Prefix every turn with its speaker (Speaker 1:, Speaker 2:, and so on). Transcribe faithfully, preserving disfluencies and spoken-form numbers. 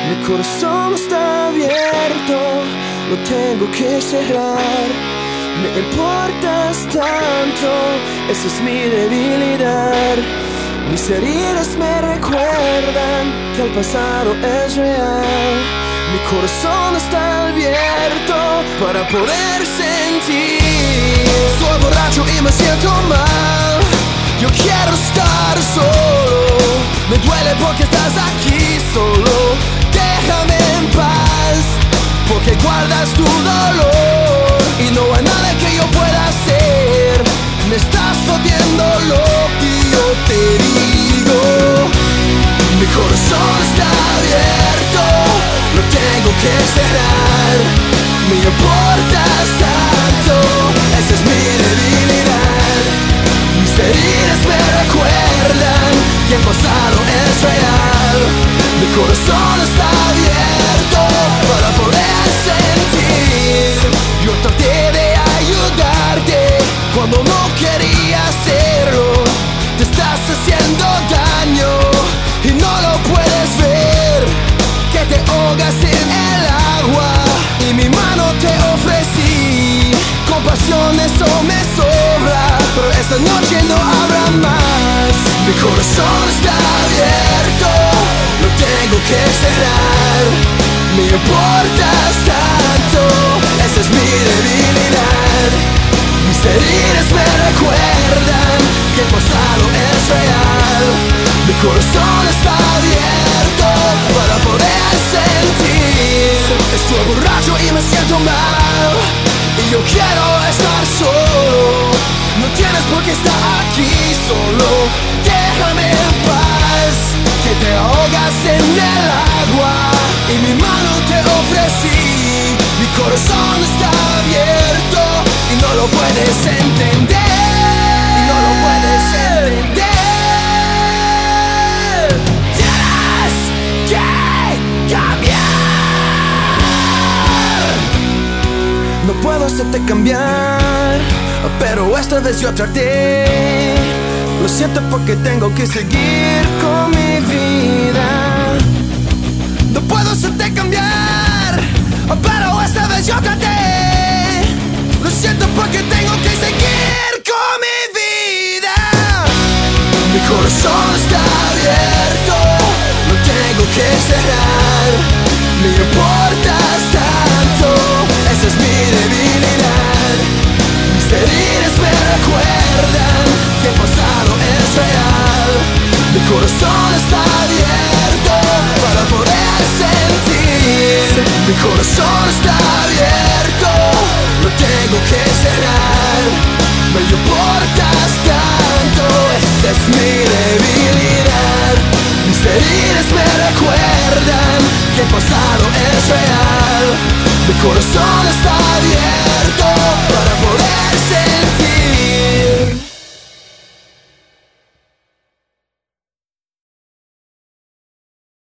Speaker 1: Mi corazón está abierto, lo tengo que cerrar. Me importas tanto, esa es mi debilidad. Mis heridas me recuerdan que el pasado es real. Mi corazón está abierto para poder sentir. Estoy borracho y me siento mal. Yo quiero estar solo. Me duele porque estás aquí solo. Déjame en paz, porque guardas tu dolor y no hay nada que yo pueda hacer. Me estás jodiendo lo que yo te digo. Mi corazón está abierto, lo tengo que cerrar. Me importas tanto, esa es mi debilidad. Mis heridas me recuerdan que el pasado es real. Mi corazón está abierto para poder sentir. Yo traté de ayudarte cuando no quería hacerlo. Te estás haciendo daño y no lo puedes ver. Que te ahogas en el agua y mi mano te ofrecí. Compasión, eso me sobra, pero esta noche no habrá más. Mi corazón está abierto, lo tengo que cerrar. Me importas tanto, esa es mi debilidad. Mis heridas me recuerdan que el pasado es real. Mi corazón está abierto para poder sentir. Estoy borracho y me siento mal y yo quiero estar solo. No tienes por qué estar aquí solo. Déjame en paz, que te ahogas en el agua y mi mano te ofrecí. Mi corazón está abierto y no lo puedes entender. Y no lo puedes entender. Tienes que cambiar. No puedo hacerte cambiar, pero esta vez yo traté. Lo siento porque tengo que seguir con mi vida. No puedo hacerte cambiar, pero esta vez yo traté. Lo siento porque tengo que seguir con mi vida. Mi corazón está abierto, lo tengo que cerrar. Me importas tanto, esa es mi debilidad. Mis heridas me recuerdan que el pasado es real. Mi corazón está abierto para poder sentir. Mi corazón está abierto, lo tengo que cerrar. Me importas tanto, esa es mi debilidad. Mis heridas me recuerdan que el pasado es real. Mi corazón está abierto para poder